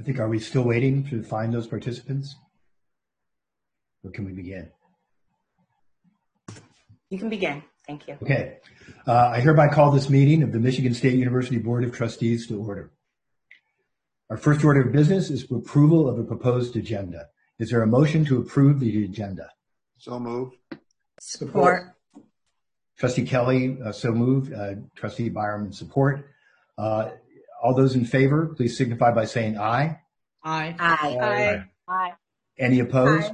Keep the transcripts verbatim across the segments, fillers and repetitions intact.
I think, are we still waiting to find those participants? Or can we begin? You can begin. Thank you. Okay. Uh, I hereby call this meeting of the Michigan State University Board of Trustees to order. Our first order of business is approval of a proposed agenda. Is there a motion to approve the agenda? So moved. Support. Trustee Kelly, uh, so moved. Uh, Trustee Byram, support. Uh, all those in favor, please signify by saying aye. Aye. Aye. Aye. Aye. Any opposed? Aye.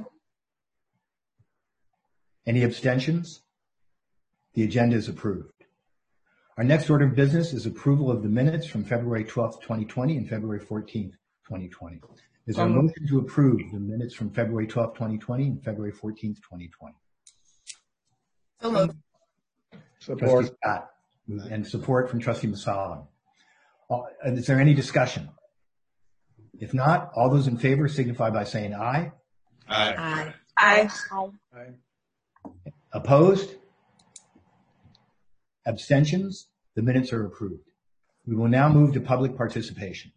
Any abstentions? The agenda is approved. Our next order of business is approval of the minutes from February twelfth, twenty twenty and February fourteenth, twenty twenty. Is there a motion to approve the minutes from February twelfth, twenty twenty and February fourteenth, twenty twenty? So moved. Support. Trustee Scott, and support from Trustee Masalim. Uh, is there any discussion? If not, all those in favor signify by saying aye. Aye. Aye. Aye. Aye. Opposed? Abstentions? The minutes are approved. We will now move to public participation.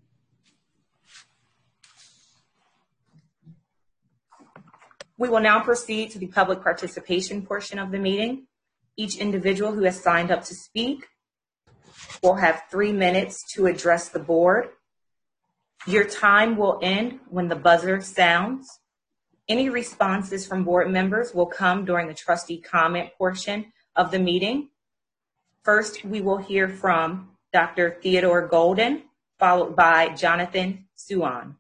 We will now proceed to the public participation portion of the meeting. Each individual who has signed up to speak will have three minutes to address the board. Your time will end when the buzzer sounds. Any responses from board members will come during the trustee comment portion of the meeting. First, we will hear from Doctor Theodore Golden, followed by Jonathan Suan.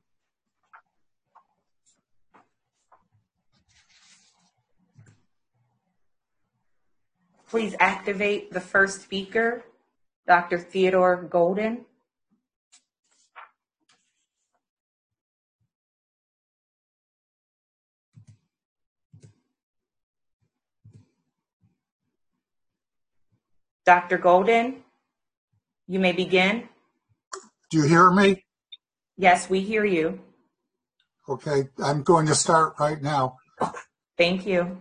Please activate the first speaker, Doctor Theodore Golden. Doctor Golden, you may begin. Do you hear me? Yes, we hear you. Okay, I'm going to start right now. Thank you.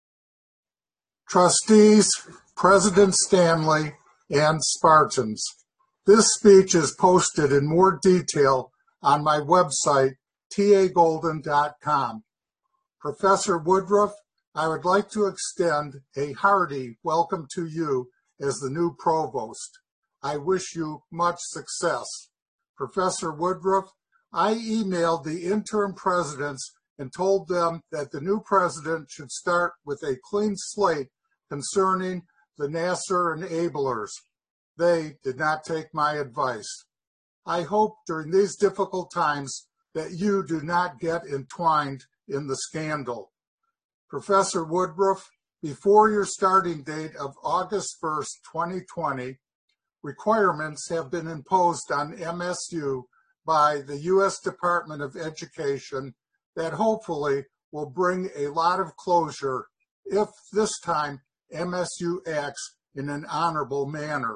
Trustees, President Stanley, and Spartans, this speech is posted in more detail on my website, T A golden dot com. Professor Woodruff, I would like to extend a hearty welcome to you as the new provost. I wish you much success. Professor Woodruff, I emailed the interim presidents and told them that the new president should start with a clean slate concerning the Nassar enablers. They did not take my advice. I hope during these difficult times that you do not get entwined in the scandal. Professor Woodruff, before your starting date of August first, twenty twenty, requirements have been imposed on M S U by the U S Department of Education that hopefully will bring a lot of closure if this time M S U acts in an honorable manner.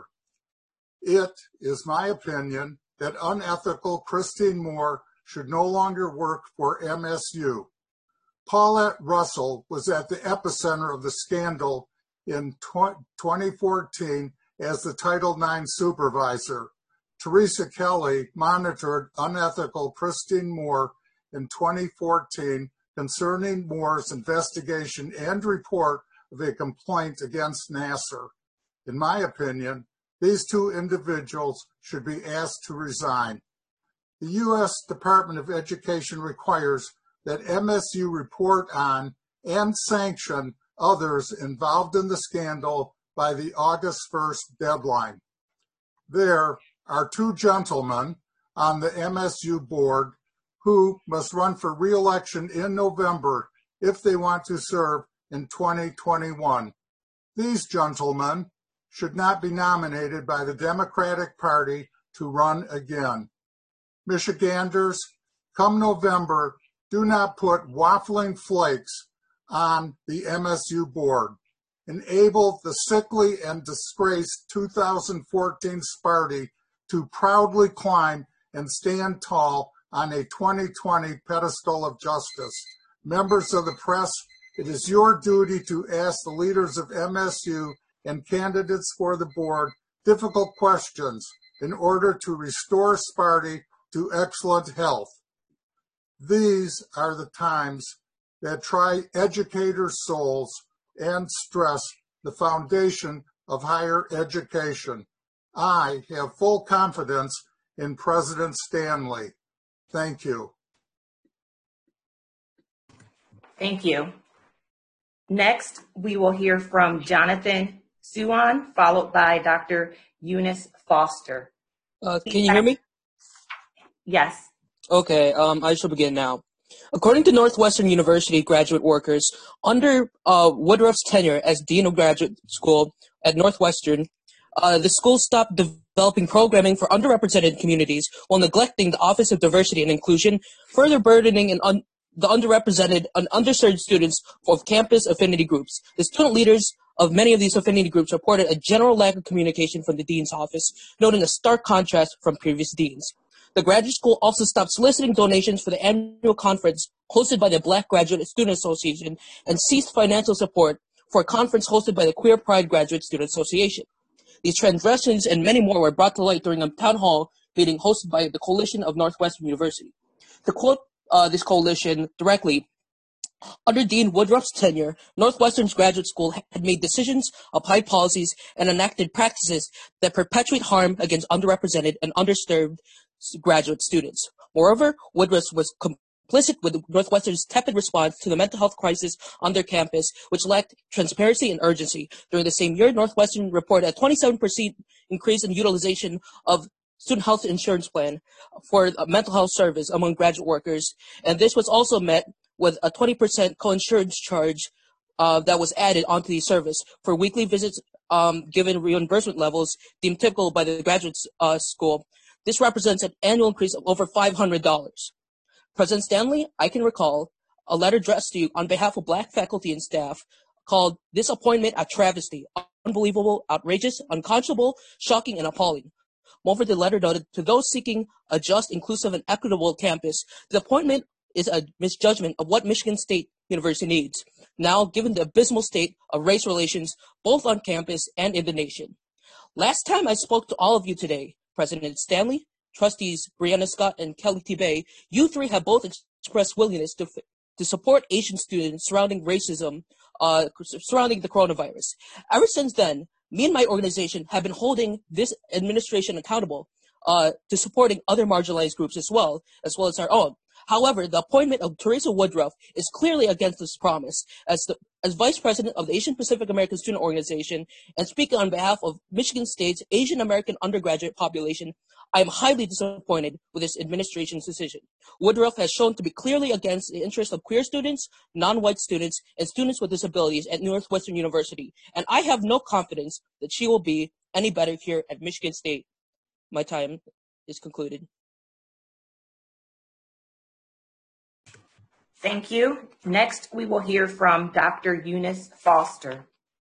It is my opinion that unethical Christine Moore should no longer work for M S U. Paulette Russell was at the epicenter of the scandal in twenty fourteen as the Title nine supervisor. Teresa Kelly monitored unethical Christine Moore in twenty fourteen concerning Moore's investigation and report of a complaint against Nassar. In my opinion, these two individuals should be asked to resign. The U S Department of Education requires that M S U report on and sanction others involved in the scandal by the August first deadline. There are two gentlemen on the M S U board who must run for re-election in November if they want to serve in twenty twenty-one. These gentlemen should not be nominated by the Democratic Party to run again. Michiganders, come November, do not put waffling flakes on the M S U board. Enable the sickly and disgraced two thousand fourteen Sparty to proudly climb and stand tall on a twenty twenty pedestal of justice. Members of the press, it is your duty to ask the leaders of M S U and candidates for the board difficult questions in order to restore Sparty to excellent health. These are the times that try educators' souls and stress the foundation of higher education. I have full confidence in President Stanley. Thank you. Thank you. Next, we will hear from Jonathan Suwan, followed by Doctor Eunice Foster. Uh, can you hear me? Yes. Okay, um, I shall begin now. According to Northwestern University graduate workers, under uh, Woodruff's tenure as Dean of Graduate School at Northwestern, uh, the school stopped developing programming for underrepresented communities while neglecting the Office of Diversity and Inclusion, further burdening an un- the underrepresented and underserved students of campus affinity groups. The student leaders of many of these affinity groups reported a general lack of communication from the dean's office, noting a stark contrast from previous deans. The graduate school also stopped soliciting donations for the annual conference hosted by the Black Graduate Student Association and ceased financial support for a conference hosted by the Queer Pride Graduate Student Association. These transgressions and many more were brought to light during a town hall meeting hosted by the Coalition of Northwestern University. To quote uh, this coalition directly, under Dean Woodruff's tenure, Northwestern's graduate school had made decisions, applied policies, and enacted practices that perpetuate harm against underrepresented and underserved graduate students. Moreover, Woodruff was complicit with Northwestern's tepid response to the mental health crisis on their campus, which lacked transparency and urgency. During the same year, Northwestern reported a twenty-seven percent increase in utilization of student health insurance plan for mental health service among graduate workers, and this was also met with a twenty percent coinsurance charge uh, that was added onto the service for weekly visits um, given reimbursement levels deemed typical by the graduate uh, school. This represents an annual increase of over five hundred dollars. President Stanley, I can recall a letter addressed to you on behalf of Black faculty and staff called "This Appointment a Travesty, Unbelievable, Outrageous, Unconscionable, Shocking, and Appalling." Moreover, the letter noted, to those seeking a just, inclusive, and equitable campus, the appointment is a misjudgment of what Michigan State University needs, now given the abysmal state of race relations both on campus and in the nation. Last time I spoke to all of you today, President Stanley, trustees Brianna Scott and Kelly T. Bay, you three have both expressed willingness to, to support Asian students surrounding racism, uh, surrounding the coronavirus. Ever since then, me and my organization have been holding this administration accountable uh, to supporting other marginalized groups as well, as well as our own. However, the appointment of Teresa Woodruff is clearly against this promise. As the as Vice President of the Asian Pacific American Student Organization and speaking on behalf of Michigan State's Asian American undergraduate population, I am highly disappointed with this administration's decision. Woodruff has shown to be clearly against the interests of queer students, non-white students, and students with disabilities at Northwestern University, and I have no confidence that she will be any better here at Michigan State. My time is concluded. Thank you. Next, we will hear from Doctor Eunice Foster.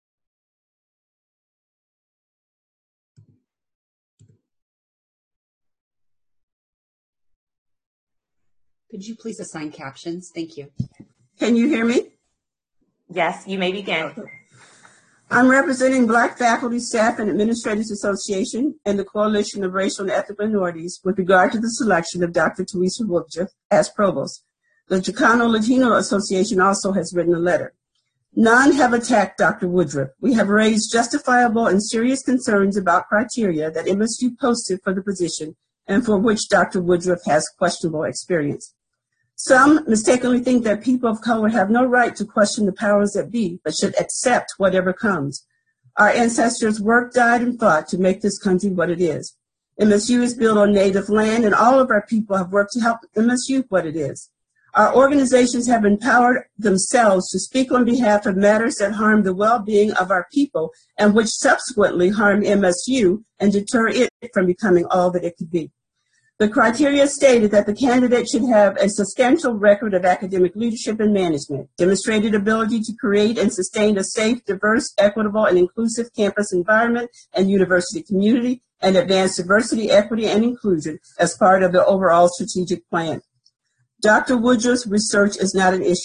Could you please assign captions? Thank you. Can you hear me? Yes, you may begin. Okay. I'm representing Black Faculty, Staff, and Administrators Association and the Coalition of Racial and Ethnic Minorities with regard to the selection of Doctor Teresa Woodruff as Provost. The Chicano Latino Association also has written a letter. None have attacked Doctor Woodruff. We have raised justifiable and serious concerns about criteria that M S U posted for the position and for which Doctor Woodruff has questionable experience. Some mistakenly think that people of color have no right to question the powers that be, but should accept whatever comes. Our ancestors worked, died, and fought to make this country what it is. M S U is built on native land, and all of our people have worked to help M S U what it is. Our organizations have empowered themselves to speak on behalf of matters that harm the well-being of our people and which subsequently harm M S U and deter it from becoming all that it could be. The criteria stated that the candidate should have a substantial record of academic leadership and management, demonstrated ability to create and sustain a safe, diverse, equitable, and inclusive campus environment and university community, and advance diversity, equity, and inclusion as part of the overall strategic plan. Doctor Woodruff's research is not an issue.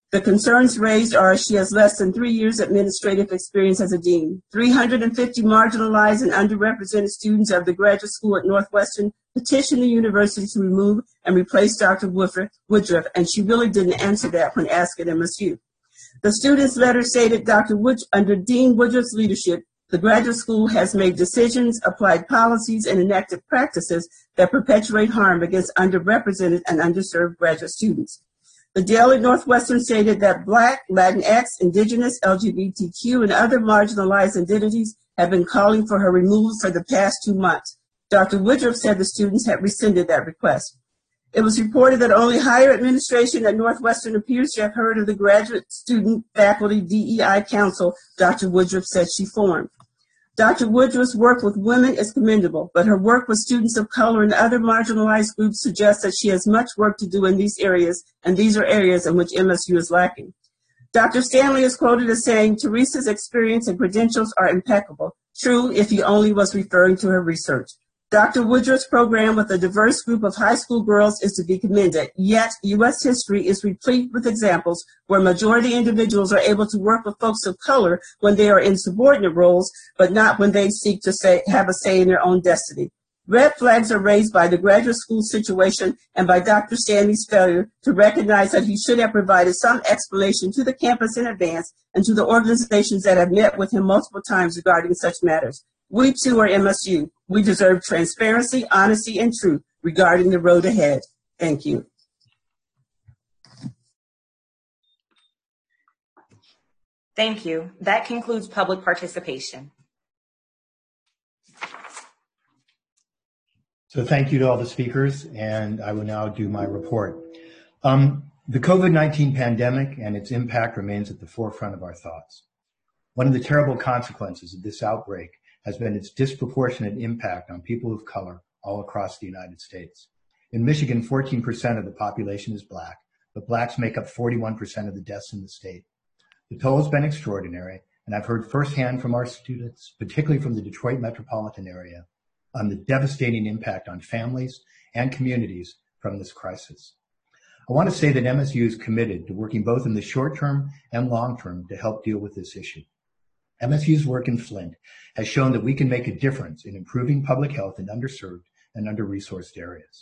The concerns raised are she has less than three years administrative experience as a dean. three hundred fifty marginalized and underrepresented students of the graduate school at Northwestern petitioned the university to remove and replace Doctor Woodruff, and she really didn't answer that when asked at M S U. The student's letter stated Doctor Wood, under Dean Woodruff's leadership, the graduate school has made decisions, applied policies, and enacted practices that perpetuate harm against underrepresented and underserved graduate students. The Dale at Northwestern stated that Black, Latinx, Indigenous, L G B T Q, and other marginalized identities have been calling for her removal for the past two months. Doctor Woodruff said the students had rescinded that request. It was reported that only higher administration at Northwestern appears to have heard of the Graduate Student Faculty D E I Council Doctor Woodruff said she formed. Doctor Woodruff's work with women is commendable, but her work with students of color and other marginalized groups suggests that she has much work to do in these areas, and these are areas in which M S U is lacking. Doctor Stanley is quoted as saying, Teresa's experience and credentials are impeccable. True, if he only was referring to her research. Doctor Woodruff's program with a diverse group of high school girls is to be commended, yet U S history is replete with examples where majority individuals are able to work with folks of color when they are in subordinate roles, but not when they seek to say, have a say in their own destiny. Red flags are raised by the graduate school situation and by Doctor Stanley's failure to recognize that he should have provided some explanation to the campus in advance and to the organizations that have met with him multiple times regarding such matters. We too are M S U. We deserve transparency, honesty, and truth regarding the road ahead. Thank you. Thank you. That concludes public participation. So thank you to all the speakers, and I will now do my report. Um, the COVID nineteen pandemic and its impact remains at the forefront of our thoughts. One of the terrible consequences of this outbreak has been its disproportionate impact on people of color all across the United States. In Michigan, fourteen percent of the population is Black, but Blacks make up forty-one percent of the deaths in the state. The toll has been extraordinary, and I've heard firsthand from our students, particularly from the Detroit metropolitan area, on the devastating impact on families and communities from this crisis. I want to say that M S U is committed to working both in the short term and long term to help deal with this issue. M S U's work in Flint has shown that we can make a difference in improving public health in underserved and under-resourced areas.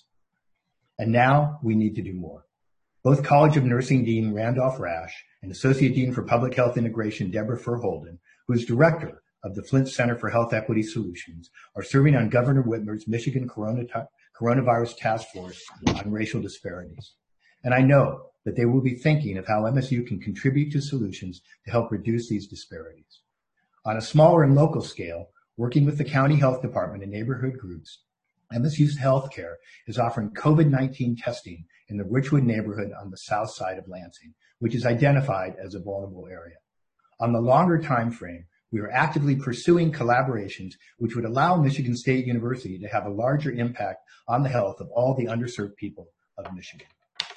And now we need to do more. Both College of Nursing Dean Randolph Rash and Associate Dean for Public Health Integration Deborah Furr-Holden, who is Director of the Flint Center for Health Equity Solutions, are serving on Governor Whitmer's Michigan Corona- Coronavirus Task Force on Racial Disparities. And I know that they will be thinking of how M S U can contribute to solutions to help reduce these disparities. On a smaller and local scale, working with the county health department and neighborhood groups, M S U's healthcare is offering COVID nineteen testing in the Richwood neighborhood on the south side of Lansing, which is identified as a vulnerable area. On the longer time frame, we are actively pursuing collaborations which would allow Michigan State University to have a larger impact on the health of all the underserved people of Michigan.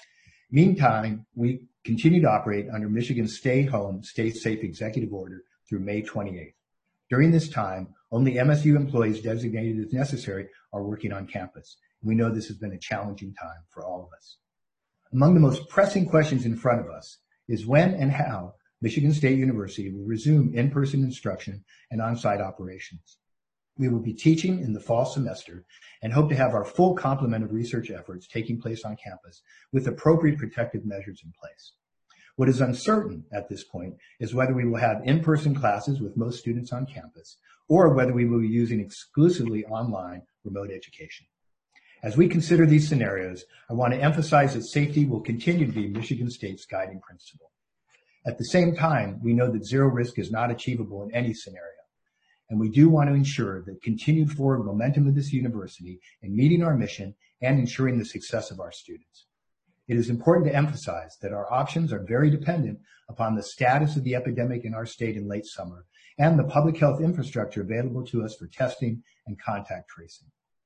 Meantime, we continue to operate under Michigan's Stay Home, Stay Safe executive order through May twenty-eighth. During this time, only M S U employees designated as necessary are working on campus. We know this has been a challenging time for all of us. Among the most pressing questions in front of us is when and how Michigan State University will resume in-person instruction and on-site operations. We will be teaching in the fall semester and hope to have our full complement of research efforts taking place on campus with appropriate protective measures in place. What is uncertain at this point is whether we will have in-person classes with most students on campus or whether we will be using exclusively online remote education. As we consider these scenarios, I want to emphasize that safety will continue to be Michigan State's guiding principle. At the same time, we know that zero risk is not achievable in any scenario, and we do want to ensure that continued forward momentum of this university in meeting our mission and ensuring the success of our students. It is important to emphasize that our options are very dependent upon the status of the epidemic in our state in late summer and the public health infrastructure available to us for testing and contact tracing.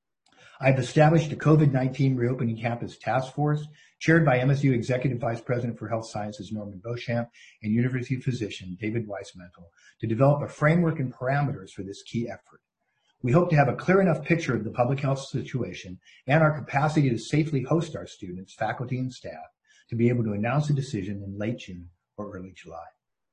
I've established a COVID nineteen Reopening Campus Task Force chaired by M S U Executive Vice President for Health Sciences Norman Beauchamp and University physician David Weissmental to develop a framework and parameters for this key effort. We hope to have a clear enough picture of the public health situation and our capacity to safely host our students, faculty, and staff to be able to announce a decision in late June or early July.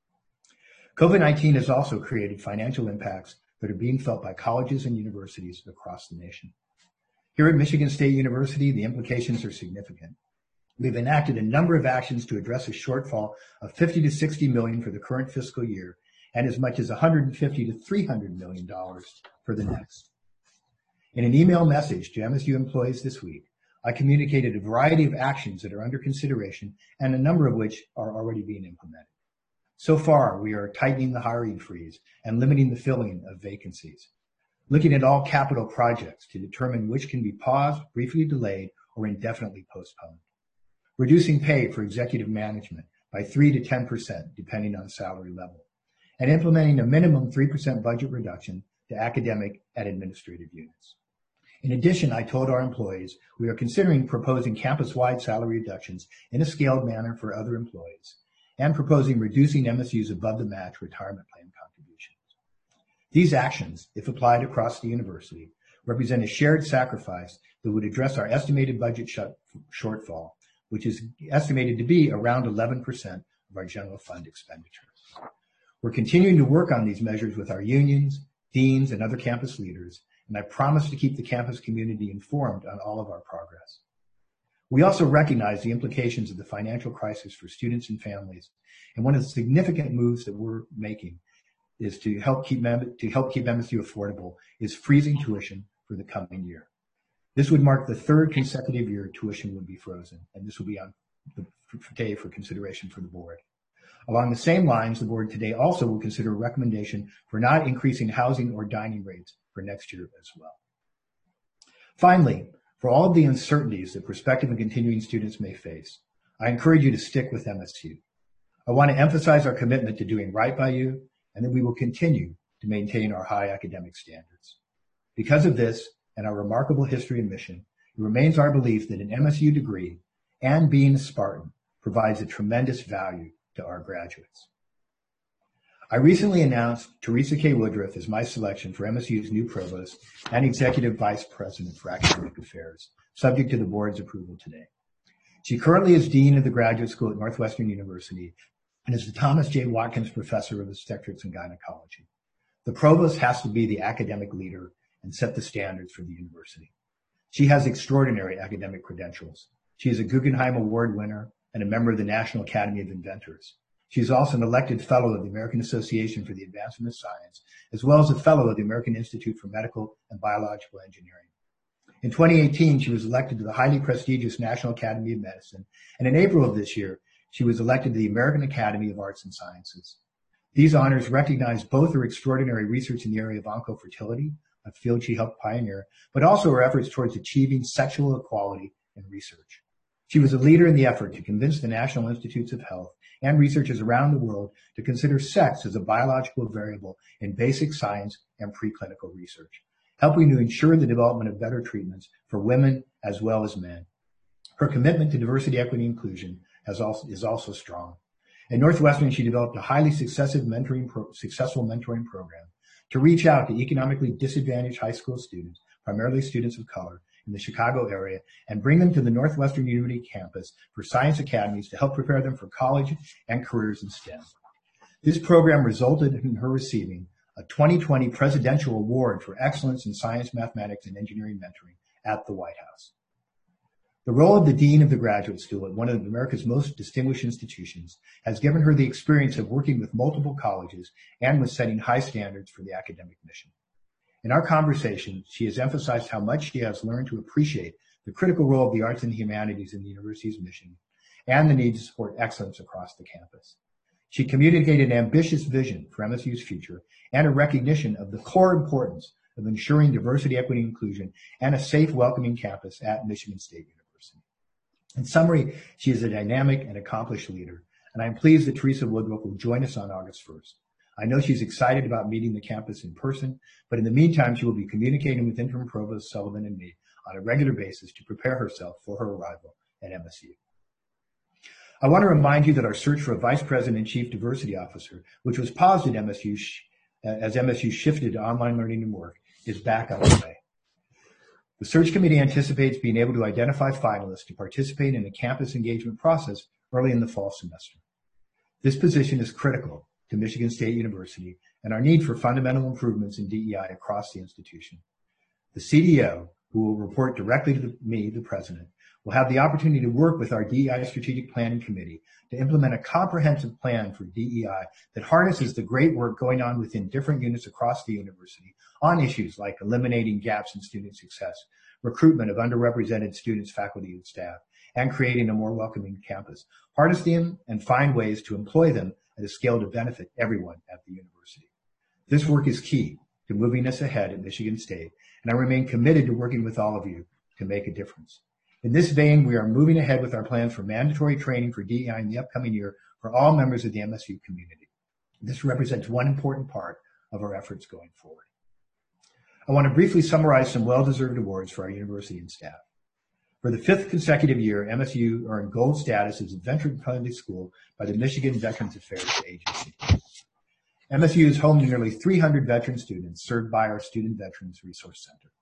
COVID nineteen has also created financial impacts that are being felt by colleges and universities across the nation. Here at Michigan State University, the implications are significant. We've enacted a number of actions to address a shortfall of fifty to sixty million for the current fiscal year and as much as one hundred fifty to three hundred million dollars for the next. In an email message to M S U employees this week, I communicated a variety of actions that are under consideration and a number of which are already being implemented. So far, we are tightening the hiring freeze and limiting the filling of vacancies, looking at all capital projects to determine which can be paused, briefly delayed, or indefinitely postponed, reducing pay for executive management by three to ten percent, depending on salary level, and implementing a minimum three percent budget reduction to academic and administrative units. In addition, I told our employees we are considering proposing campus-wide salary reductions in a scaled manner for other employees and proposing reducing M S U's above-the-match retirement plan contributions. These actions, if applied across the university, represent a shared sacrifice that would address our estimated budget sh- shortfall, which is estimated to be around eleven percent of our general fund expenditures. We're continuing to work on these measures with our unions, deans, and other campus leaders, and I promise to keep the campus community informed on all of our progress. We also recognize the implications of the financial crisis for students and families, and one of the significant moves that we're making is to help keep to help keep M S U affordable is freezing tuition for the coming year. This would mark the third consecutive year tuition would be frozen, and this will be on the today for consideration for the board. Along the same lines, the board today also will consider a recommendation for not increasing housing or dining rates for next year as well. Finally, for all of the uncertainties that prospective and continuing students may face, I encourage you to stick with M S U. I want to emphasize our commitment to doing right by you and that we will continue to maintain our high academic standards. Because of this and our remarkable history and mission, it remains our belief that an M S U degree and being a Spartan provides a tremendous value to our graduates. I recently announced Teresa K. Woodruff as my selection for M S U's new provost and executive vice president for academic affairs, subject to the board's approval today. She currently is dean of the graduate school at Northwestern University and is the Thomas J. Watkins Professor of Obstetrics and Gynecology. The provost has to be the academic leader and set the standards for the university. She has extraordinary academic credentials. She is a Guggenheim Award winner and a member of the National Academy of Inventors. She is also an elected fellow of the American Association for the Advancement of Science, as well as a fellow of the American Institute for Medical and Biological Engineering. In twenty eighteen, she was elected to the highly prestigious National Academy of Medicine, and in April of this year, she was elected to the American Academy of Arts and Sciences. These honors recognize both her extraordinary research in the area of oncofertility, a field she helped pioneer, but also her efforts towards achieving sexual equality in research. She was a leader in the effort to convince the National Institutes of Health and researchers around the world to consider sex as a biological variable in basic science and preclinical research, helping to ensure the development of better treatments for women as well as men. Her commitment to diversity, equity, and inclusion has also, is also strong. At Northwestern, she developed a highly successive mentoring pro, successful mentoring program to reach out to economically disadvantaged high school students, primarily students of color, in the Chicago area and bring them to the Northwestern University campus for science academies to help prepare them for college and careers in STEM. This program resulted in her receiving a twenty twenty Presidential Award for Excellence in Science, Mathematics, and Engineering Mentoring at the White House. The role of the Dean of the Graduate School at one of America's most distinguished institutions has given her the experience of working with multiple colleges and with setting high standards for the academic mission. In our conversation, she has emphasized how much she has learned to appreciate the critical role of the arts and humanities in the university's mission and the need to support excellence across the campus. She communicated an ambitious vision for M S U's future and a recognition of the core importance of ensuring diversity, equity, and inclusion and a safe, welcoming campus at Michigan State University. In summary, she is a dynamic and accomplished leader, and I'm pleased that Teresa Woodruff will join us on August first. I know she's excited about meeting the campus in person, but in the meantime, she will be communicating with Interim Provost Sullivan and me on a regular basis to prepare herself for her arrival at M S U. I want to remind you that our search for a Vice President and Chief Diversity Officer, which was paused at M S U sh- as M S U shifted to online learning and work, is back underway. The search committee anticipates being able to identify finalists to participate in the campus engagement process early in the fall semester. This position is critical to Michigan State University and our need for fundamental improvements in D E I across the institution. The C D O, who will report directly to the, me, the president, will have the opportunity to work with our D E I Strategic Planning Committee to implement a comprehensive plan for D E I that harnesses the great work going on within different units across the university on issues like eliminating gaps in student success, recruitment of underrepresented students, faculty, and staff, and creating a more welcoming campus. Harness them and find ways to employ them at a scale to benefit everyone at the university. This work is key to moving us ahead at Michigan State, and I remain committed to working with all of you to make a difference. In this vein, we are moving ahead with our plans for mandatory training for D E I in the upcoming year for all members of the M S U community. This represents one important part of our efforts going forward. I want to briefly summarize some well-deserved awards for our university and staff. For the fifth consecutive year, M S U earned gold status as a veteran-friendly school by the Michigan Veterans Affairs Agency. M S U is home to nearly three hundred veteran students served by our Student Veterans Resource Center.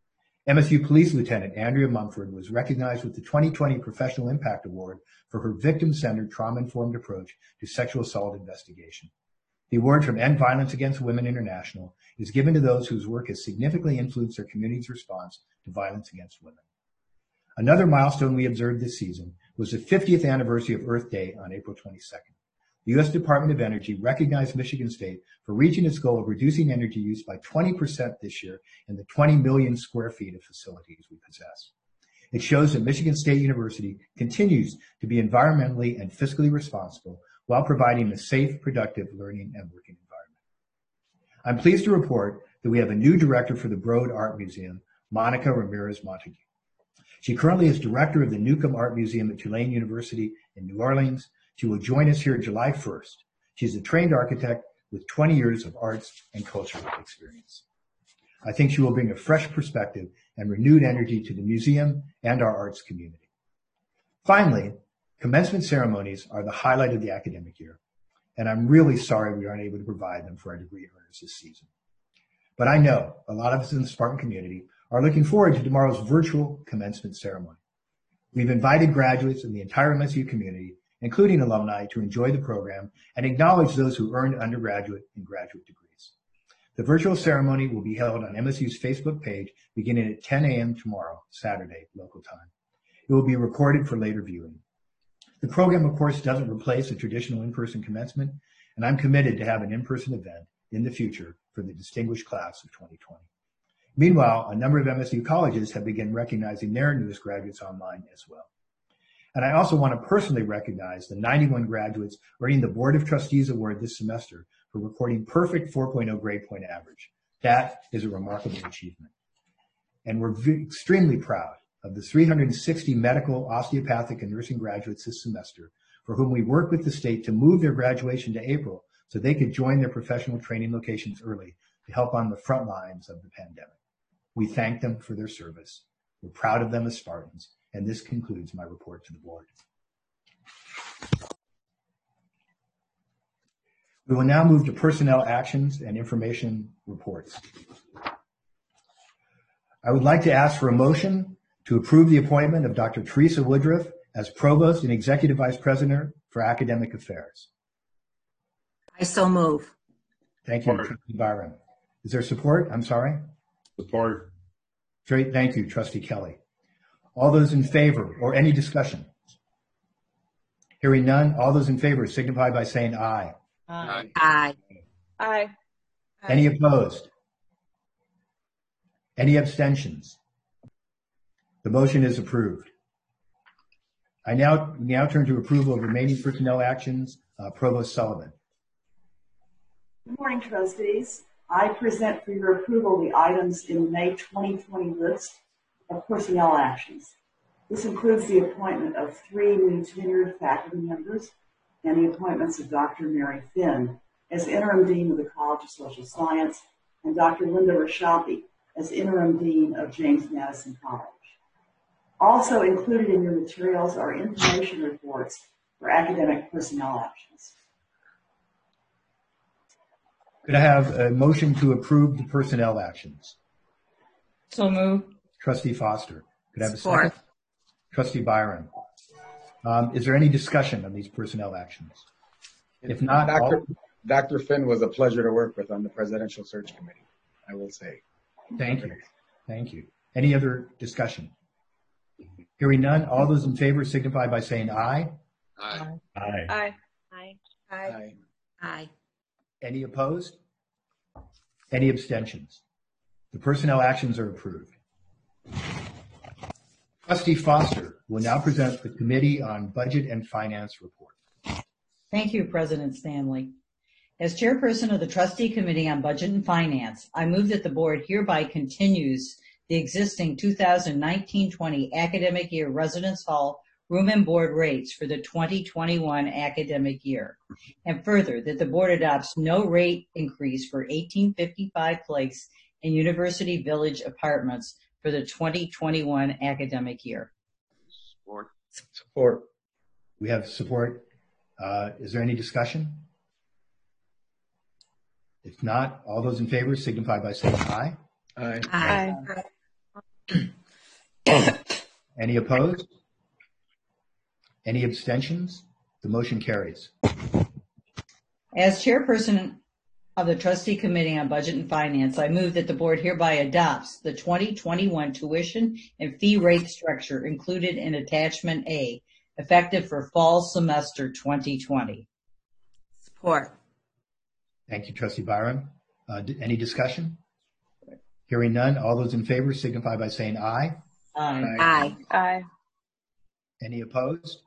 M S U Police Lieutenant Andrea Mumford was recognized with the twenty twenty Professional Impact Award for her victim-centered, trauma-informed approach to sexual assault investigation. The award from End Violence Against Women International is given to those whose work has significantly influenced their community's response to violence against women. Another milestone we observed this season was the fiftieth anniversary of Earth Day on April twenty-second. The U S Department of Energy recognized Michigan State for reaching its goal of reducing energy use by twenty percent this year in the twenty million square feet of facilities we possess. It shows that Michigan State University continues to be environmentally and fiscally responsible while providing a safe, productive learning and working environment. I'm pleased to report that we have a new director for the Broad Art Museum, Monica Ramirez Montague. She currently is director of the Newcomb Art Museum at Tulane University in New Orleans. She will join us here July first. She's a trained architect with twenty years of arts and cultural experience. I think she will bring a fresh perspective and renewed energy to the museum and our arts community. Finally, commencement ceremonies are the highlight of the academic year, and I'm really sorry we aren't able to provide them for our degree earners this season. But I know a lot of us in the Spartan community are looking forward to tomorrow's virtual commencement ceremony. We've invited graduates in the entire M S U community, including alumni, to enjoy the program and acknowledge those who earned undergraduate and graduate degrees. The virtual ceremony will be held on M S U's Facebook page beginning at ten a.m. tomorrow, Saturday, local time. It will be recorded for later viewing. The program, of course, doesn't replace a traditional in-person commencement, and I'm committed to have an in-person event in the future for the distinguished class of twenty twenty. Meanwhile, a number of M S U colleges have begun recognizing their newest graduates online as well. And I also want to personally recognize the ninety-one graduates earning the Board of Trustees Award this semester for recording perfect four point oh grade point average. That is a remarkable achievement. And we're v- extremely proud of the three hundred sixty medical, osteopathic, and nursing graduates this semester for whom we worked with the state to move their graduation to April so they could join their professional training locations early to help on the front lines of the pandemic. We thank them for their service. We're proud of them as Spartans, and this concludes my report to the board. We will now move to personnel actions and information reports. I would like to ask for a motion to approve the appointment of Doctor Teresa Woodruff as Provost and Executive Vice President for Academic Affairs. I so move. Thank you, Trustee Byron. Is there support? I'm sorry. Support. Great. Thank you, Trustee Kelly. All those in favor or any discussion? Hearing none, all those in favor signify by saying aye. Aye. Aye. Aye. Any opposed? Any abstentions? The motion is approved. I now, now turn to approval of remaining personnel actions. Uh, Provost Sullivan. Good morning, trustees. I present for your approval the items in the May twenty twenty list of personnel actions. This includes the appointment of three new tenured faculty members and the appointments of Doctor Mary Finn as interim dean of the College of Social Science and Doctor Linda Rashapi as interim dean of James Madison College. Also included in your materials are information reports for academic personnel actions. Could I have a motion to approve the personnel actions? So move. Trustee Foster. Could I have a Support. second? Trustee Byron. Um, is there any discussion of these personnel actions? If not, Doctor all, Doctor Finn was a pleasure to work with on the Presidential Search Committee, I will say. thank you. Thank you. Any other discussion? Hearing none, all those in favor signify by saying aye. Aye. Aye. Aye. Aye. Aye. Aye. Any opposed? Any abstentions? The personnel actions are approved. Trustee Foster will now present the Committee on Budget and Finance report. Thank you, President Stanley. As chairperson of the Trustee Committee on Budget and Finance, I move that the board hereby continues the existing two thousand nineteen twenty academic year residence hall room and board rates for the twenty twenty-one academic year. And further, that the board adopts no rate increase for eighteen fifty-five Place in University Village apartments for the twenty twenty-one academic year. Support. Support. We have support. Uh, is there any discussion? If not, all those in favor signify by saying aye. Aye. Aye. Any opposed? Any abstentions? The motion carries. As chairperson of the Trustee Committee on Budget and Finance, I move that the board hereby adopts the twenty twenty-one tuition and fee rate structure included in Attachment A, effective for fall semester twenty twenty. Support. Thank you, Trustee Byron. Uh, d- any discussion? Hearing none, all those in favor signify by saying aye. Aye. Aye. Aye. Any opposed?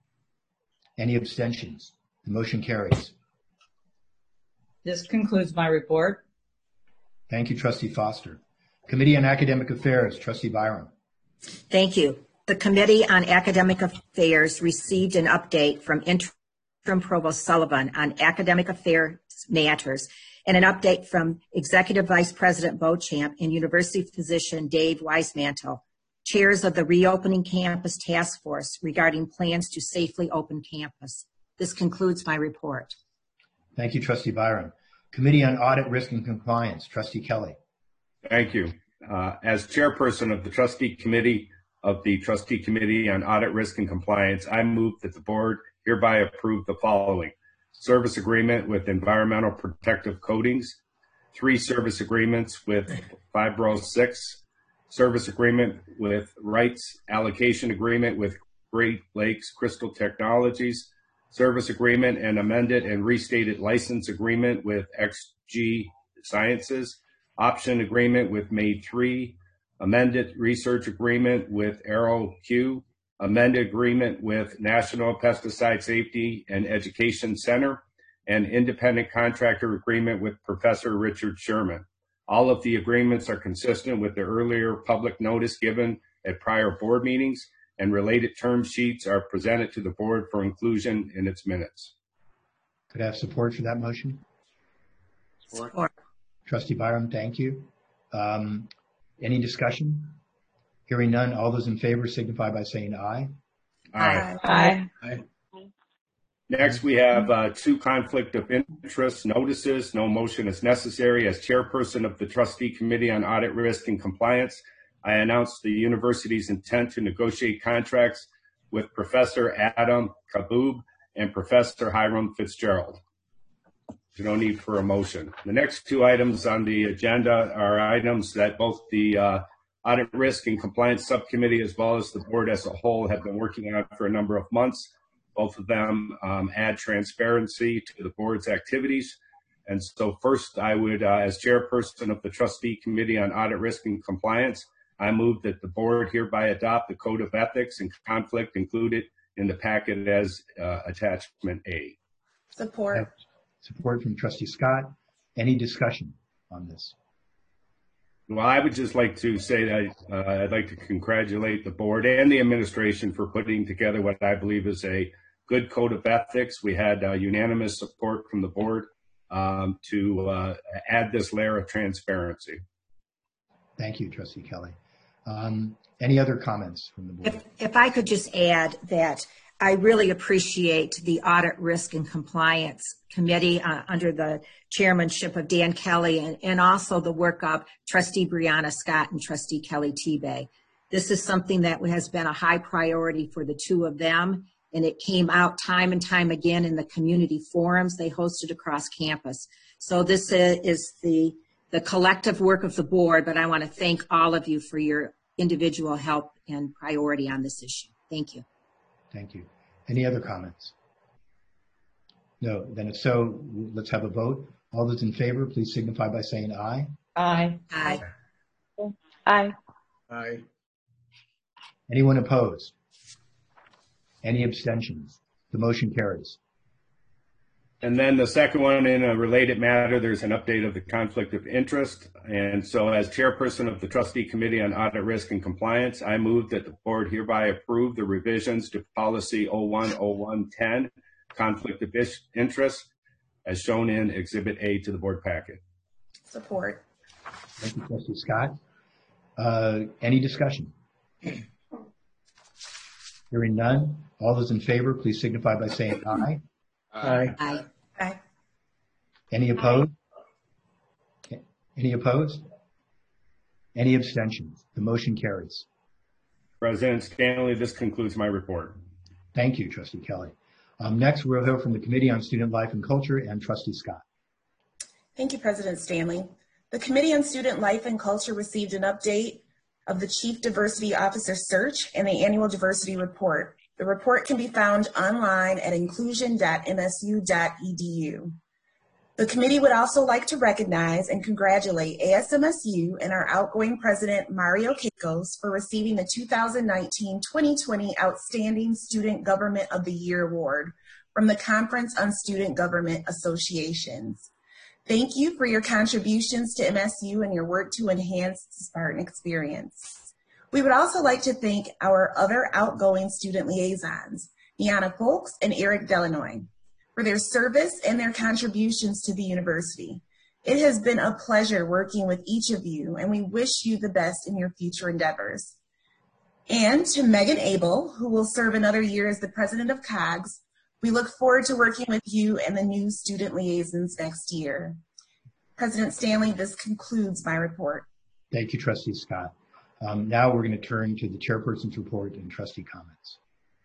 Any abstentions? The motion carries. This concludes my report. Thank you, Trustee Foster. Committee on Academic Affairs, Trustee Byron. Thank you. The Committee on Academic Affairs received an update from Interim Provost Sullivan on academic affairs matters and an update from Executive Vice President Beauchamp and University Physician Dave Weismantel, chairs of the Reopening Campus Task Force regarding plans to safely open campus. This concludes my report. Thank you, Trustee Byron. Committee on Audit, Risk, and Compliance, Trustee Kelly. Thank you. Uh, as chairperson of the Trustee Committee of the Trustee Committee on Audit, Risk, and Compliance, I move that the board hereby approve the following: service agreement with Environmental Protective Coatings, three service agreements with Fibro six, service agreement with rights allocation agreement with Great Lakes Crystal Technologies, service agreement and amended and restated license agreement with X G Sciences, option agreement with Made three, amended research agreement with AeroQ, amended agreement with National Pesticide Safety and Education Center, and independent contractor agreement with Professor Richard Sherman. All of the agreements are consistent with the earlier public notice given at prior board meetings, and related term sheets are presented to the board for inclusion in its minutes. Could I have support for that motion? Support. Trustee Byron, thank you. Um, any discussion? Hearing none, all those in favor signify by saying aye. Aye. Aye. Aye. Next, we have uh, two conflict of interest notices. No motion is necessary. As chairperson of the Trustee Committee on Audit, Risk, and Compliance, I announced the university's intent to negotiate contracts with Professor Adam Kaboub and Professor Hiram Fitzgerald. There's no need for a motion. The next two items on the agenda are items that both the uh, Audit, Risk, and Compliance Subcommittee as well as the board as a whole have been working on for a number of months. Both of them um, add transparency to the board's activities. And so first, I would, uh, as chairperson of the Trustee Committee on Audit, Risk, and Compliance, I move that the board hereby adopt the Code of Ethics and Conflict included in the packet as uh, Attachment A. Support. Support from Trustee Scott. Any discussion on this? Well, I would just like to say that uh, I'd like to congratulate the board and the administration for putting together what I believe is a good code of ethics. We had uh, unanimous support from the board um, to uh, add this layer of transparency. Thank you, Trustee Kelly. Um, any other comments from the board? If, if I could just add that I really appreciate the Audit, Risk, and Compliance Committee uh, under the chairmanship of Dan Kelly, and, and also the work of Trustee Brianna Scott and Trustee Kelly Tebay. This is something that has been a high priority for the two of them, and it came out time and time again in the community forums they hosted across campus. So this is the, the collective work of the board, but I want to thank all of you for your individual help and priority on this issue. Thank you. Thank you. Any other comments? No. Then if so, let's have a vote. All those in favor, please signify by saying aye. Aye. Aye. Aye. Aye. Anyone opposed? Any abstentions? The motion carries. And then the second one, in a related matter, there's an update of the conflict of interest. And so as chairperson of the Trustee Committee on Audit, Risk, and Compliance, I move that the board hereby approve the revisions to policy oh one oh one ten, conflict of interest, as shown in Exhibit A to the board packet. Support. Thank you, Trustee Scott. Uh, any discussion? Hearing none. All those in favor, please signify by saying aye. Aye. Aye. Aye. Any opposed? Any opposed? Any abstentions? The motion carries. President Stanley, this concludes my report. Thank you, Trustee Kelly. Um, next, we'll hear from the Committee on Student Life and Culture and Trustee Scott. Thank you, President Stanley. The Committee on Student Life and Culture received an update of the Chief Diversity Officer Search and the Annual Diversity Report. The report can be found online at inclusion dot m s u dot e d u. The committee would also like to recognize and congratulate A S M S U and our outgoing president, Mario Kikos, for receiving the two thousand nineteen twenty twenty Outstanding Student Government of the Year Award from the Conference on Student Government Associations. Thank you for your contributions to M S U and your work to enhance the Spartan experience. We would also like to thank our other outgoing student liaisons, Deanna Folks and Eric Delanoy, for their service and their contributions to the university. It has been a pleasure working with each of you, and we wish you the best in your future endeavors. And to Megan Abel, who will serve another year as the president of C O Gs, we look forward to working with you and the new student liaisons next year. President Stanley, this concludes my report. Thank you, Trustee Scott. Um, now we're going to turn to the chairperson's report and trustee comments.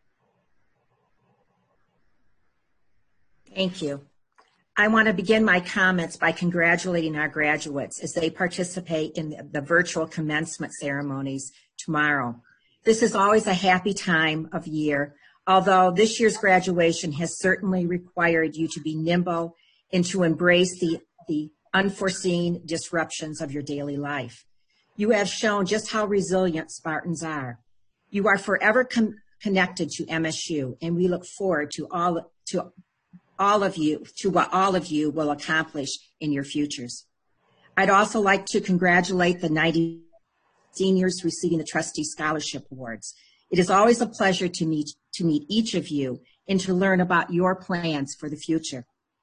Thank you. I want to begin my comments by congratulating our graduates as they participate in the virtual commencement ceremonies tomorrow. This is always a happy time of year, although this year's graduation has certainly required you to be nimble and to embrace the, the unforeseen disruptions of your daily life. You have shown just how resilient Spartans are. You are forever com- connected to M S U, and we look forward to all, to all of you, to what all of you will accomplish in your futures. I'd also like to congratulate the ninety seniors receiving the Trustee Scholarship Awards. It is always a pleasure to meet, to meet each of you and to learn about your plans for the future.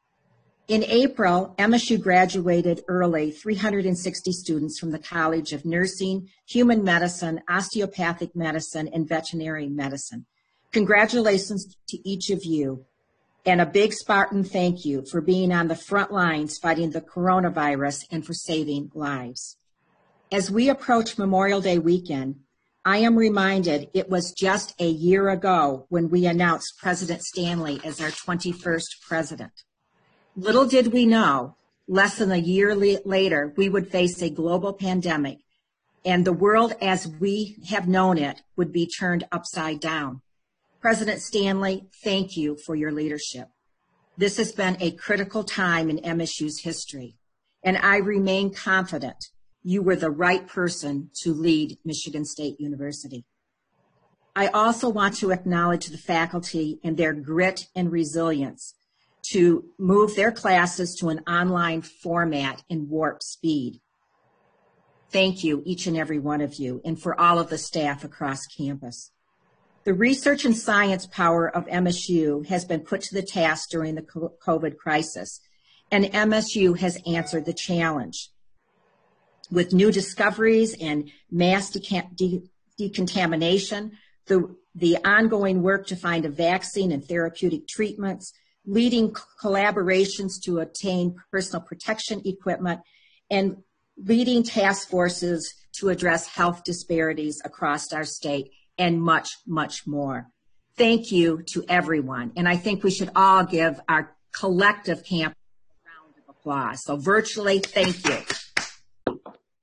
In April, M S U graduated early three hundred sixty students from the College of Nursing, Human Medicine, Osteopathic Medicine, and Veterinary Medicine. Congratulations to each of you, and a big Spartan thank you for being on the front lines fighting the coronavirus and for saving lives. As we approach Memorial Day weekend, I am reminded it was just a year ago when we announced President Stanley as our twenty-first president. Little did we know, less than a year le- later, we would face a global pandemic, and the world as we have known it would be turned upside down. President Stanley, thank you for your leadership. This has been a critical time in M S U's history, and I remain confident you were the right person to lead Michigan State University. I also want to acknowledge the faculty and their grit and resilience to move their classes to an online format in warp speed. Thank you, each and every one of you, and for all of the staff across campus. The research and science power of M S U has been put to the task during the COVID crisis, and M S U has answered the challenge. With new discoveries and mass deca- de- decontamination, the the ongoing work to find a vaccine and therapeutic treatments, leading collaborations to obtain personal protection equipment, and leading task forces to address health disparities across our state, and much, much more. Thank you to everyone. And I think we should all give our collective campus a round of applause. So virtually, thank you.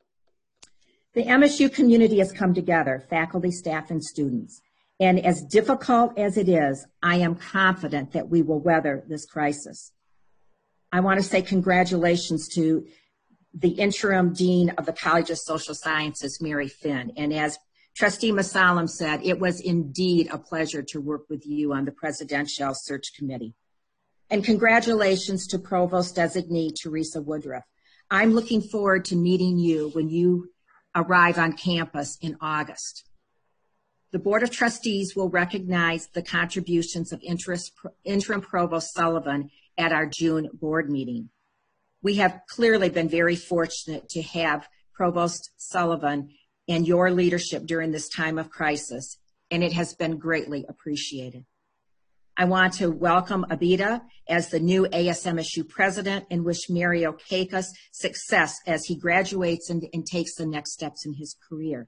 The M S U community has come together, faculty, staff, and students. And as difficult as it is, I am confident that we will weather this crisis. I want to say congratulations to the interim dean of the College of Social Sciences, Mary Finn. And as Trustee Masalam said, it was indeed a pleasure to work with you on the Presidential Search Committee. And congratulations to Provost Designee Teresa Woodruff. I'm looking forward to meeting you when you arrive on campus in August. The Board of Trustees will recognize the contributions of Interim Provost Sullivan at our June board meeting. We have clearly been very fortunate to have Provost Sullivan and your leadership during this time of crisis, and it has been greatly appreciated. I want to welcome Abida as the new A S M S U president and wish Mario Kakis success as he graduates and, and takes the next steps in his career.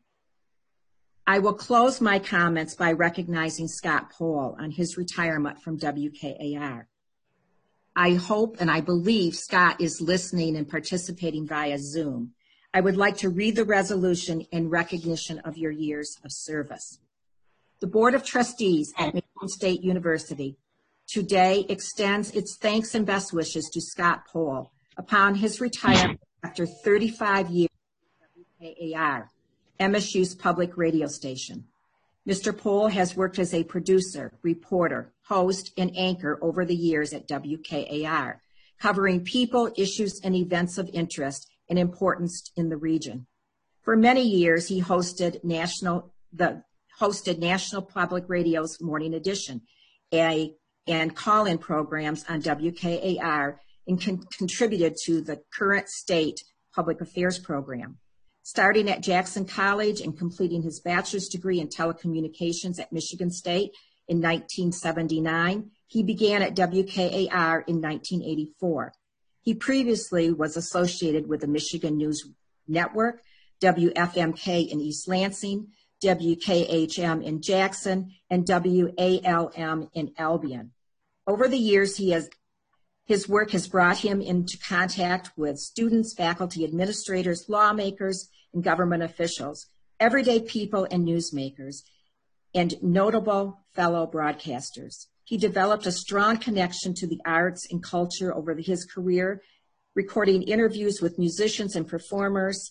I will close my comments by recognizing Scott Pohl on his retirement from W K A R. I hope and I believe Scott is listening and participating via Zoom. I would like to read the resolution in recognition of your years of service. The Board of Trustees at Michigan State University today extends its thanks and best wishes to Scott Pohl upon his retirement after thirty-five years at W K A R, M S U's public radio station. Mister Pohl has worked as a producer, reporter, host, and anchor over the years at W K A R, covering people, issues, and events of interest and importance in the region. For many years, he hosted national the hosted National Public Radio's Morning Edition, a and call-in programs on W K A R, and con contributed to the current state public affairs program. Starting at Jackson College and completing his bachelor's degree in telecommunications at Michigan State in nineteen seventy-nine, he began at W K A R in nineteen eighty-four. He previously was associated with the Michigan News Network, W F M K in East Lansing, W K H M in Jackson, and W A L M in Albion. Over the years, he has, his work has brought him into contact with students, faculty, administrators, lawmakers, and government officials, everyday people and newsmakers, and notable fellow broadcasters. He developed a strong connection to the arts and culture over his career, recording interviews with musicians and performers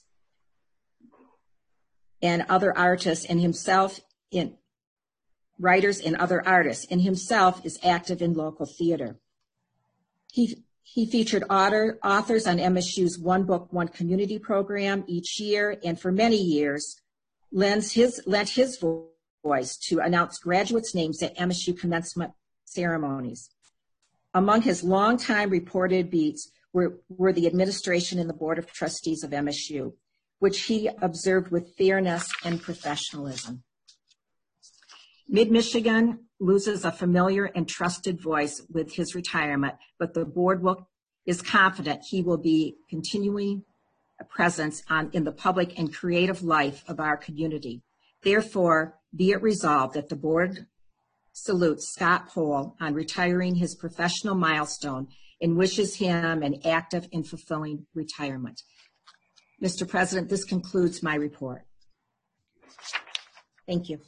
and other artists, and himself in writers and other artists, and himself is active in local theater. He, he featured author, authors on M S U's One Book, One Community program each year, and for many years lends his, lent his voice to announce graduates' names at M S U commencement ceremonies. Among his longtime reported beats were, were the administration and the Board of Trustees of M S U, which he observed with fairness and professionalism. Mid-Michigan loses a familiar and trusted voice with his retirement, but the board will, is confident he will be continuing a presence on, in the public and creative life of our community. Therefore, be it resolved that the board salutes Scott Pohl on retiring his professional milestone and wishes him an active and fulfilling retirement. Mister President, this concludes my report. Thank you.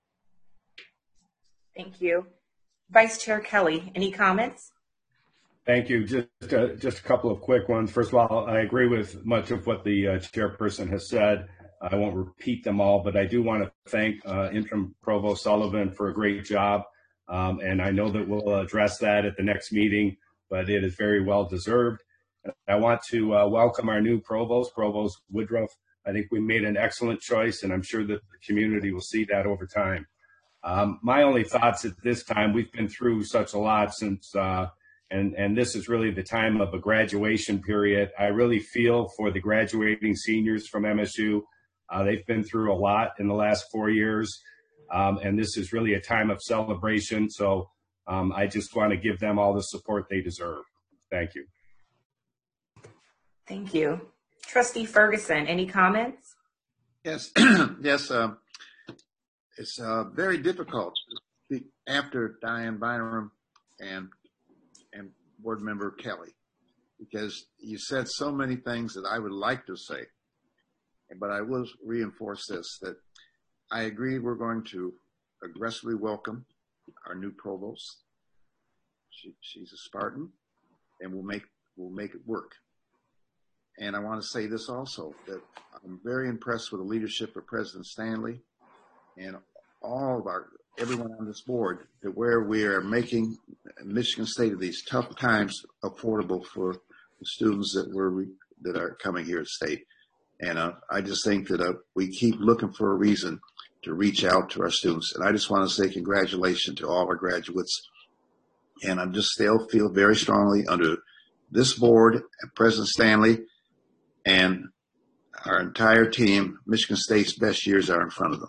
Thank you. Vice Chair Kelly, any comments? Thank you. Just uh, just a couple of quick ones. First of all, I agree with much of what the uh, chairperson has said. I won't repeat them all, but I do want to thank uh, Interim Provost Sullivan for a great job. Um, and I know that we'll address that at the next meeting, but it is very well deserved. I want to uh, welcome our new provost, Provost Woodruff. I think we made an excellent choice, and I'm sure that the community will see that over time. Um, my only thoughts at this time, we've been through such a lot since, uh, and, and this is really the time of a graduation period. I really feel for the graduating seniors from M S U. Uh, they've been through a lot in the last four years. Um, and this is really a time of celebration. So um, I just want to give them all the support they deserve. Thank you. Thank you. Trustee Ferguson, any comments? Yes, yes. Uh, it's uh, very difficult to speak after Diane Bynum and and Board Member Kelly, because you said so many things that I would like to say, but I will reinforce this, that I agree we're going to aggressively welcome our new provost. She, she's a Spartan, and we'll make we'll make it work. And I want to say this also, that I'm very impressed with the leadership of President Stanley and all of our, everyone on this board, that where we are making Michigan State of these tough times affordable for the students that were that are coming here to state. And uh, I just think that uh, we keep looking for a reason to reach out to our students. And I just want to say congratulations to all our graduates. And I just still feel very strongly under this board and President Stanley and our entire team, Michigan State's best years are in front of them.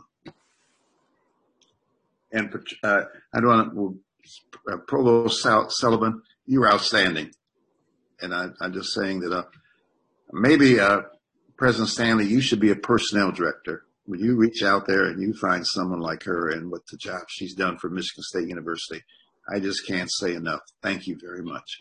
And uh, I don't want to, uh, Provost Sullivan, you were outstanding. And I, I'm just saying that uh, maybe uh, President Stanley, you should be a personnel director. When you reach out there and you find someone like her and what the job she's done for Michigan State University, I just can't say enough. Thank you very much.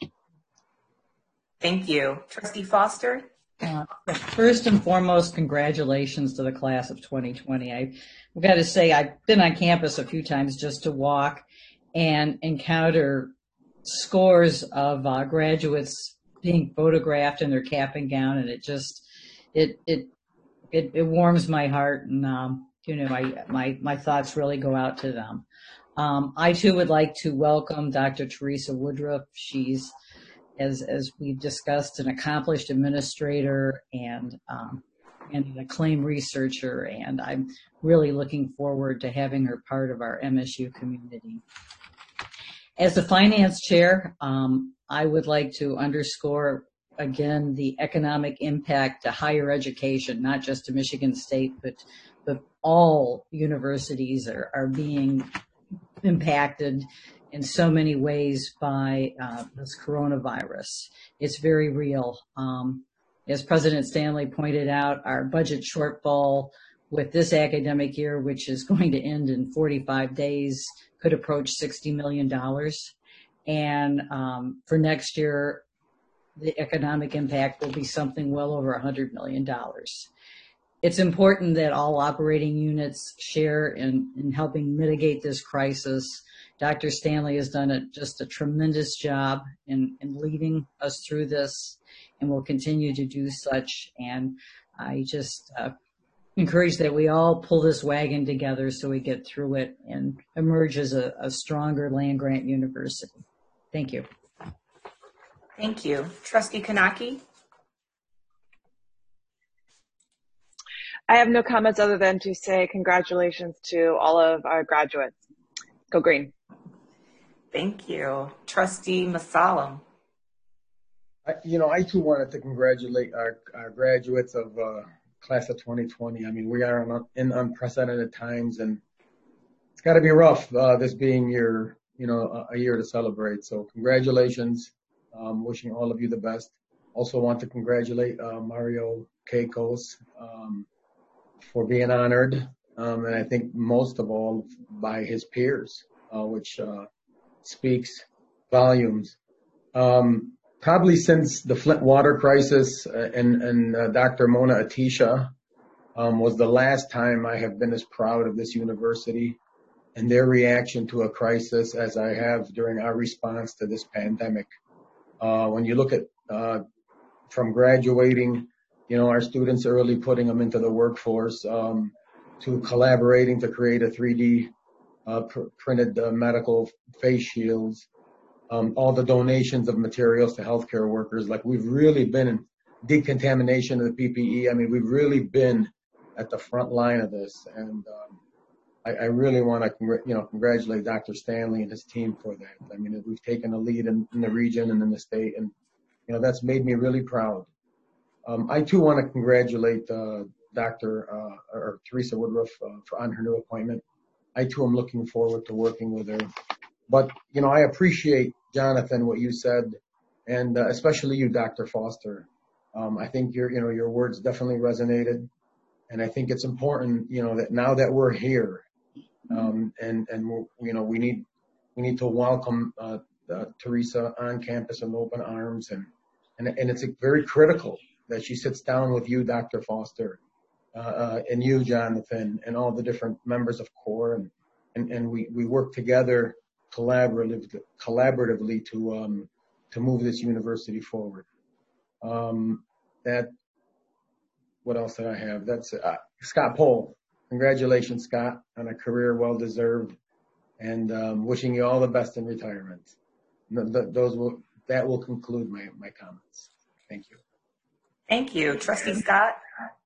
Thank you. Trustee Foster? Uh, first and foremost, congratulations to the class of twenty twenty. I've got to say, I've been on campus a few times just to walk and encounter scores of uh, graduates being photographed in their cap and gown, and it just, it it it, it warms my heart, and um, you know, my, my, my thoughts really go out to them. Um, I too would like to welcome Doctor Teresa Woodruff. She's, as as we've discussed, an accomplished administrator and um, and an acclaimed researcher, and I'm really looking forward to having her part of our M S U community. As the finance chair, um, I would like to underscore again the economic impact to higher education, not just to Michigan State, but but all universities are, are being impacted in so many ways by uh, this coronavirus. It's very real. Um, as President Stanley pointed out, our budget shortfall with this academic year, which is going to end in forty-five days, could approach sixty million dollars. And um, for next year, the economic impact will be something well over one hundred million dollars. It's important that all operating units share in, in helping mitigate this crisis. Doctor Stanley has done a, just a tremendous job in, in leading us through this, and will continue to do such. And I just uh, encourage that we all pull this wagon together so we get through it and emerge as a, a stronger land-grant university. Thank you. Thank you. Trustee Kanaki? I have no comments other than to say congratulations to all of our graduates. Go Green. Thank you. Trustee Masalam? I, you know, I too wanted to congratulate our, our graduates of uh, class of twenty twenty. I mean, we are in, in unprecedented times, and it's got to be rough, uh, this being your, you know, a, a year to celebrate. So congratulations. Um, wishing all of you the best. Also want to congratulate uh, Mario Keikos um, for being honored, um, and I think most of all by his peers, uh, which uh, speaks volumes. Um, probably since the Flint water crisis uh, and, and uh, Doctor Mona Atisha um, was the last time I have been as proud of this university and their reaction to a crisis as I have during our response to this pandemic. Uh, when you look at uh, from graduating, you know, our students early, putting them into the workforce, um, to collaborating to create a three D uh, pr- printed uh, medical face shields, um, all the donations of materials to healthcare workers. Like, we've really been in decontamination of the P P E. I mean, we've really been at the front line of this. And um, I, I really want to, congr- you know, congratulate Doctor Stanley and his team for that. I mean, we've taken a lead in, in the region and in the state, and, you know, that's made me really proud. Um, I too want to congratulate uh, Doctor Uh, or Teresa Woodruff uh, for, on her new appointment. I too am looking forward to working with her. But, you know, I appreciate, Jonathan, what you said, and uh, especially you, Doctor Foster. Um, I think your, you know, your words definitely resonated. And I think it's important, you know, that now that we're here, um, and, and we're, you know, we need, we need to welcome uh, uh, Teresa on campus with open arms. And, and, and it's very critical that she sits down with you, Doctor Foster, uh, uh, and you, Jonathan, and all the different members of CORE, and, and, and we, we work together collaboratively, collaboratively to, um, to move this university forward. Um, that, what else did I have? That's uh, Scott Pohl. Congratulations, Scott, on a career well-deserved, and um, wishing you all the best in retirement. Those will, that will conclude my, my comments. Thank you. Thank you. Trustee Scott?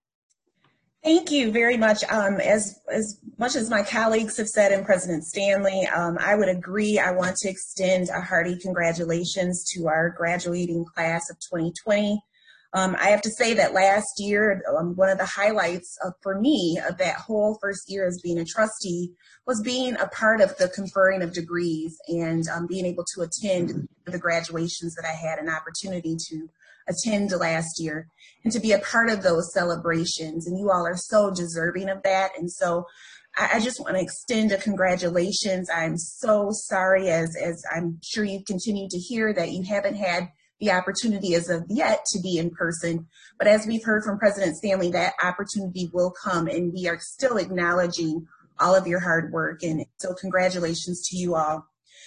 Thank you very much. Um, as, as much as my colleagues have said and President Stanley, um, I would agree. I want to extend a hearty congratulations to our graduating class of twenty twenty. Um, I have to say that last year, um, one of the highlights of, for me of that whole first year as being a trustee was being a part of the conferring of degrees and um, being able to attend the graduations that I had an opportunity to attend last year and to be a part of those celebrations. And you all are so deserving of that. And so I, I just want to extend a congratulations. I'm so sorry, as, as I'm sure you continue to hear, that you haven't had the opportunity as of yet to be in person. But as we've heard from President Stanley, that opportunity will come, and we are still acknowledging all of your hard work. And so congratulations to you all.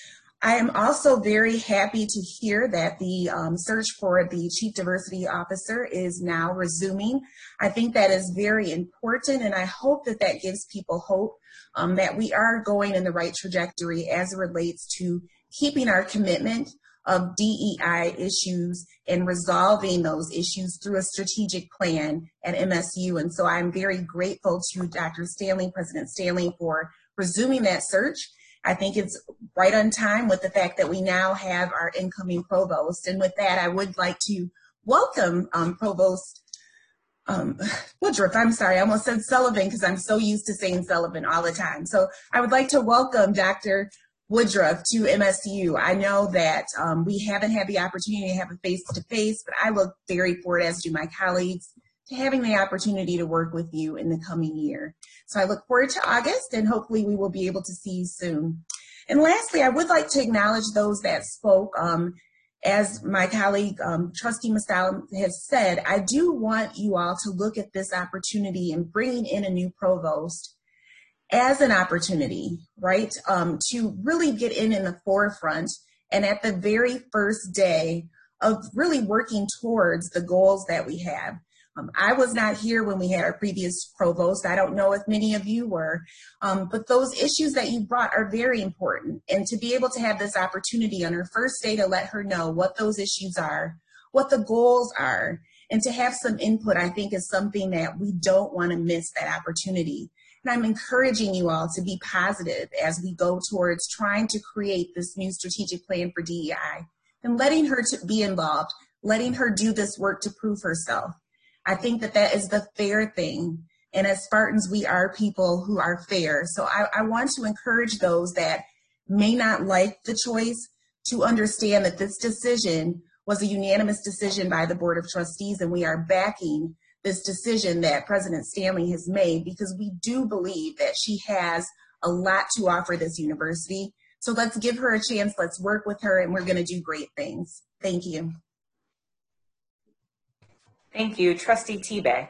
I am also very happy to hear that the um, search for the Chief Diversity Officer is now resuming. I think that is very important, and I hope that that gives people hope um, that we are going in the right trajectory as it relates to keeping our commitment of D E I issues and resolving those issues through a strategic plan at M S U. And so I'm very grateful to Doctor Stanley, President Stanley, for resuming that search. I think it's right on time with the fact that we now have our incoming provost. And with that, I would like to welcome um, Provost um, Woodruff. I'm sorry, I almost said Sullivan because I'm so used to saying Sullivan all the time. So I would like to welcome Doctor Woodruff to M S U. I know that um, we haven't had the opportunity to have a face-to-face, but I look very forward, as do my colleagues, to having the opportunity to work with you in the coming year. So I look forward to August, and hopefully we will be able to see you soon. And lastly, I would like to acknowledge those that spoke. Um, as my colleague, um, Trustee Mustal, has said, I do want you all to look at this opportunity and bringing in a new provost as an opportunity, right, um, to really get in in the forefront and at the very first day of really working towards the goals that we have. Um, I was not here when we had our previous provost. I don't know if many of you were, um, but those issues that you brought are very important. And to be able to have this opportunity on her first day to let her know what those issues are, what the goals are, and to have some input, I think is something that we don't want to miss that opportunity. And I'm encouraging you all to be positive as we go towards trying to create this new strategic plan for D E I and letting her to be involved, letting her do this work to prove herself. I think that that is the fair thing. And as Spartans, we are people who are fair. So I, I want to encourage those that may not like the choice to understand that this decision was a unanimous decision by the Board of Trustees, and we are backing this decision that President Stanley has made because we do believe that she has a lot to offer this university. So let's give her a chance, let's work with her, and we're gonna do great things. Thank you. Thank you. Trustee Tebay.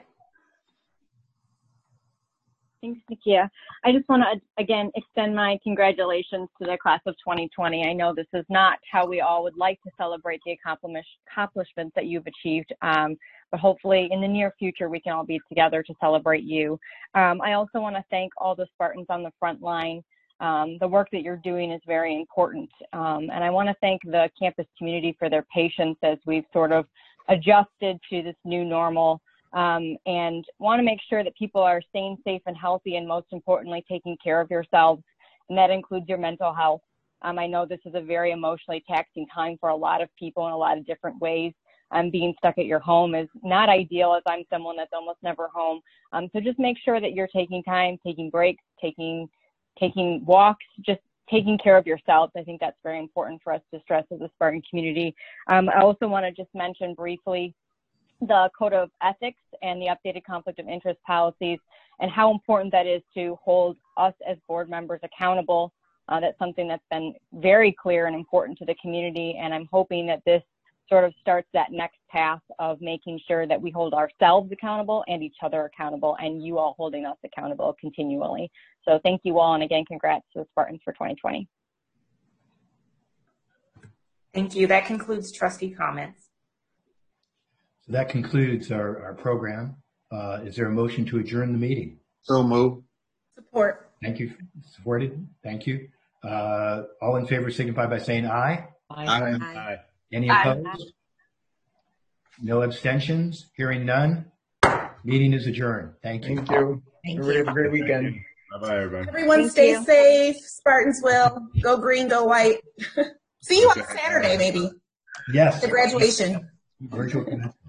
Thanks, Nakia. I just want to, again, extend my congratulations to the class of twenty twenty. I know this is not how we all would like to celebrate the accomplishments that you've achieved, um, but hopefully in the near future we can all be together to celebrate you. Um, I also want to thank all the Spartans on the front line. Um, the work that you're doing is very important. Um, and I want to thank the campus community for their patience as we've sort of adjusted to this new normal. Um, and want to make sure that people are staying safe and healthy, and most importantly, taking care of yourselves, and that includes your mental health. Um, I know this is a very emotionally taxing time for a lot of people in a lot of different ways. Um, being stuck at your home is not ideal, as I'm someone that's almost never home. Um, so just make sure that you're taking time, taking breaks, taking taking walks, just taking care of yourselves. I think that's very important for us to stress as a Spartan community. Um, I also want to just mention briefly the Code of Ethics and the updated conflict of interest policies and how important that is to hold us as board members accountable. Uh, that's something that's been very clear and important to the community, and I'm hoping that this sort of starts that next path of making sure that we hold ourselves accountable and each other accountable, and you all holding us accountable continually. So thank you all, and again, congrats to the Spartans for twenty twenty. Thank you. That concludes trustee comments. So that concludes our, our program. Uh, is there a motion to adjourn the meeting? So move. Support. Thank you. Supported. Thank you. Uh, all in favor signify by saying aye. Aye. Aye. Aye. Any Aye. opposed? No abstentions? Hearing none. Meeting is adjourned. Thank you. Thank you. Thank Everybody you. have a great weekend. Bye-bye, everybody. Everyone Thank stay you. safe. Spartans will. Go green, go white. See you on Saturday, maybe. Yes. The graduation. Virtual.